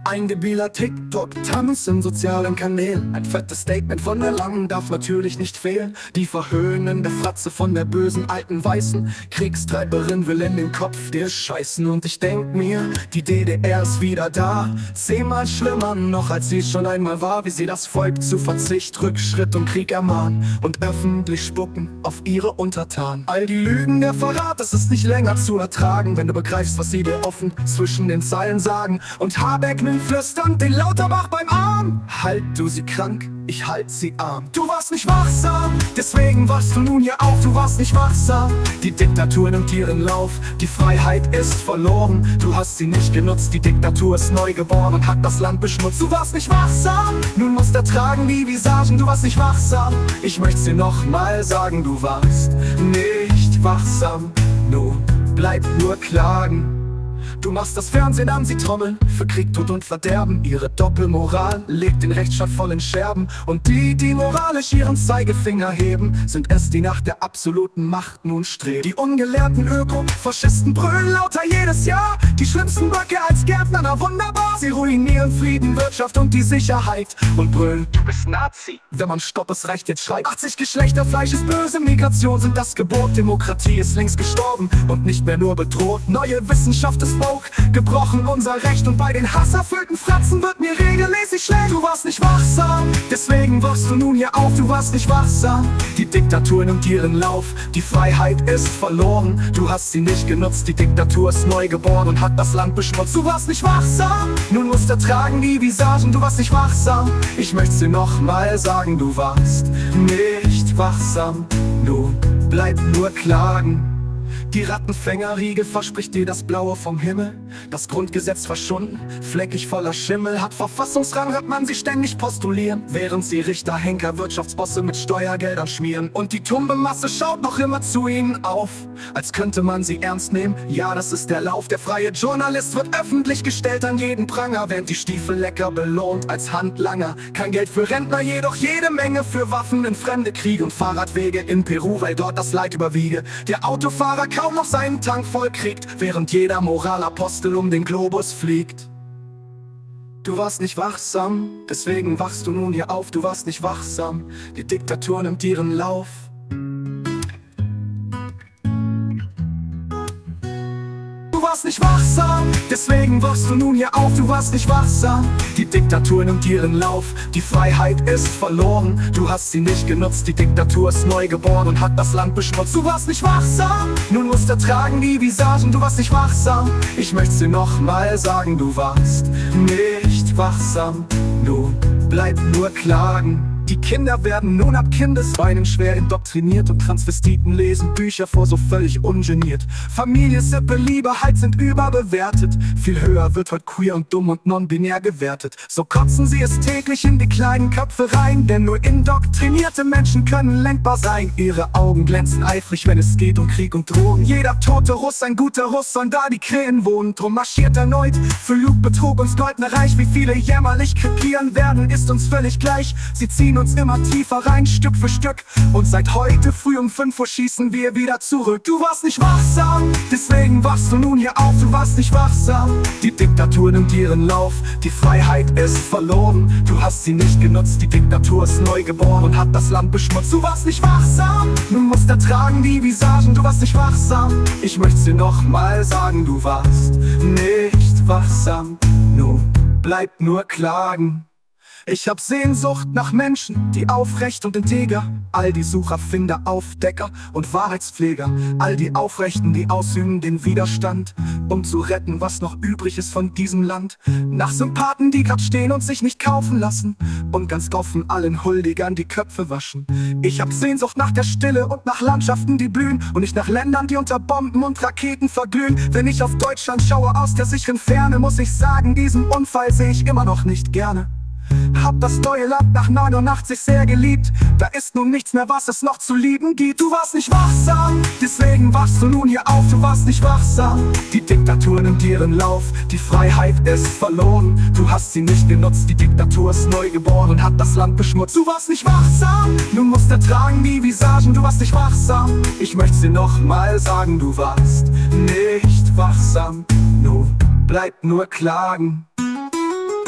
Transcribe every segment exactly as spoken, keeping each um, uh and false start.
Ein debiler TikTok-Tanz in sozialen Kanälen. Ein fettes Statement von der Langen darf natürlich nicht fehlen. Die verhöhnende Fratze von der bösen alten Weißen. Kriegstreiberin will in den Kopf dir scheißen. Und ich denk mir, die D D R ist wieder da. Zehnmal schlimmer noch, als sie schon einmal war. Wie sie das Volk zu Verzicht, Rückschritt und Krieg ermahnen. Und öffentlich spucken auf ihre Untertanen. All die Lügen, der Verrat, das ist nicht länger zu ertragen. Wenn du begreifst, was sie dir offen zwischen den Zeilen sagen. Und Habeck nimmt flüsternd den Lauterbach beim Arm. Halt du sie krank, ich halt sie arm. Du warst nicht wachsam, deswegen wachst du nun hier auf. Du warst nicht wachsam, die Diktatur nimmt ihren Lauf. Die Freiheit ist verloren, du hast sie nicht genutzt. Die Diktatur ist neu geboren und hat das Land beschmutzt. Du warst nicht wachsam, nun musst du tragen die Visagen. Du warst nicht wachsam, ich möcht's dir noch mal sagen. Du warst nicht wachsam, nun bleib nur klagen. Du machst das Fernsehen an, sie trommeln für Krieg, Tod und Verderben. Ihre Doppelmoral legt den Rechtsstaat voll in Scherben. Und die, die moralisch ihren Zeigefinger heben, sind es, die nach der absoluten Macht nun streben. Die ungelehrten Öko-Faschisten brüllen lauter jedes Jahr. Die schlimmsten Böcke als Gärtner, na wunderbar. Sie ruinieren Frieden, Wirtschaft und die Sicherheit. Und brüllen, du bist Nazi, wenn man Stopp, es reicht jetzt schreit. achtzig Geschlechter, Fleisch ist böse, Migration sind das Gebot. Demokratie ist längst gestorben und nicht mehr nur bedroht. Neue Wissenschaft ist woke, gebrochen unser Recht. Und bei den hasserfüllten Fratzen wird mir regelmäßig schlecht. Du warst nicht wachsam, deswegen wachst du nun hier auf. Du warst nicht wachsam, die Diktatur nimmt ihren Lauf. Die Freiheit ist verloren, du hast sie nicht genutzt. Die Diktatur ist neu geboren und hat das Land beschmutzt. Du warst nicht wachsam, nun musst du tragen die Visagen. Du warst nicht wachsam, ich möcht's dir noch mal sagen. Du warst nicht wachsam, nun bleib nur klagen. Die Rattenfängerriege verspricht dir das Blaue vom Himmel. Das Grundgesetz verschwunden, fleckig voller Schimmel. Hat Verfassungsrang, hört man sie ständig postulieren. Während sie Richter, Henker, Wirtschaftsbosse mit Steuergeldern schmieren. Und die tumbe Masse schaut noch immer zu ihnen auf, als könnte man sie ernst nehmen. Ja, das ist der Lauf. Der freie Journalist wird öffentlich gestellt an jeden Pranger, während die Stiefel lecker belohnt als Handlanger. Kein Geld für Rentner, jedoch jede Menge für Waffen in fremde Kriege. Und Fahrradwege in Peru, weil dort das Leid überwiege. Der Autofahrer kaum noch seinen Tank voll kriegt, während jeder Moralapostel um den Globus fliegt. Du warst nicht wachsam, deswegen wachst du nun hier auf. Du warst nicht wachsam, die Diktatur nimmt ihren Lauf. Du warst nicht wachsam, deswegen wachst du nun hier auf. Du warst nicht wachsam, die Diktatur nimmt ihren Lauf. Die Freiheit ist verloren, du hast sie nicht genutzt. Die Diktatur ist neu geboren und hat das Land beschmutzt. Du warst nicht wachsam, nun musst du tragen die Visagen. Du warst nicht wachsam, ich möcht's dir noch mal sagen. Du warst nicht wachsam, nun bleib nur klagen. Die Kinder werden nun ab Kindesbeinen schwer indoktriniert. Und Transvestiten lesen Bücher vor so völlig ungeniert. Familie, Sippe, Liebe, Halt sind überbewertet. Viel höher wird heute queer und dumm und non-binär gewertet. So kotzen sie es täglich in die kleinen Köpfe rein. Denn nur indoktrinierte Menschen können lenkbar sein. Ihre Augen glänzen eifrig, wenn es geht um Krieg und Drogen. Jeder tote Russ, ein guter Russ, sollen da die Krähen wohnen. Drum marschiert erneut für Lug, Betrug und Goldene Reich. Wie viele jämmerlich krepieren werden, ist uns völlig gleich. Sie ziehen uns immer tiefer rein, Stück für Stück. Und seit heute früh um fünf Uhr schießen wir wieder zurück. Du warst nicht wachsam, deswegen wachst du nun hier auf. Du warst nicht wachsam, die Diktatur nimmt ihren Lauf. Die Freiheit ist verloren, du hast sie nicht genutzt. Die Diktatur ist neu geboren und hat das Land beschmutzt. Du warst nicht wachsam, nun musst du tragen die Visagen. Du warst nicht wachsam, ich möcht's dir noch mal sagen. Du warst nicht wachsam, nun bleib nur klagen. Ich hab Sehnsucht nach Menschen, die aufrecht und integer, all die Sucher, Finder, Aufdecker und Wahrheitspfleger, all die Aufrechten, die ausüben den Widerstand, um zu retten, was noch übrig ist von diesem Land. Nach Sympathen, die grad stehen und sich nicht kaufen lassen und ganz offen allen Huldigern die Köpfe waschen. Ich hab Sehnsucht nach der Stille und nach Landschaften, die blühen, und nicht nach Ländern, die unter Bomben und Raketen verglühen. Wenn ich auf Deutschland schaue aus der sicheren Ferne, muss ich sagen, diesen Unfall sehe ich immer noch nicht gerne. Hab das neue Land nach neunundachtzig sehr geliebt. Da ist nun nichts mehr, was es noch zu lieben gibt. Du warst nicht wachsam, deswegen wachst du nun hier auf. Du warst nicht wachsam, die Diktatur nimmt ihren Lauf. Die Freiheit ist verloren, du hast sie nicht genutzt. Die Diktatur ist neu geboren und hat das Land beschmutzt. Du warst nicht wachsam, nun musst du tragen die Visagen. Du warst nicht wachsam, ich möcht's dir noch mal sagen. Du warst nicht wachsam, nun bleib nur klagen.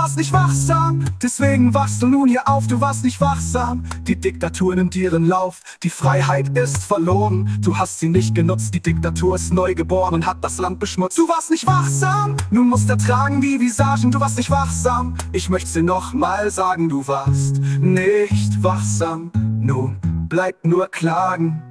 warst nicht wachsam, deswegen wachst du nun hier auf. Du warst nicht wachsam, die Diktatur nimmt ihren Lauf. Die Freiheit ist verloren, du hast sie nicht genutzt. Die Diktatur ist neu geboren und hat das Land beschmutzt. Du warst nicht wachsam, nun musst ertragen die Visagen. Du warst nicht wachsam, ich möcht's dir noch mal sagen. Du warst nicht wachsam, nun bleibt nur klagen.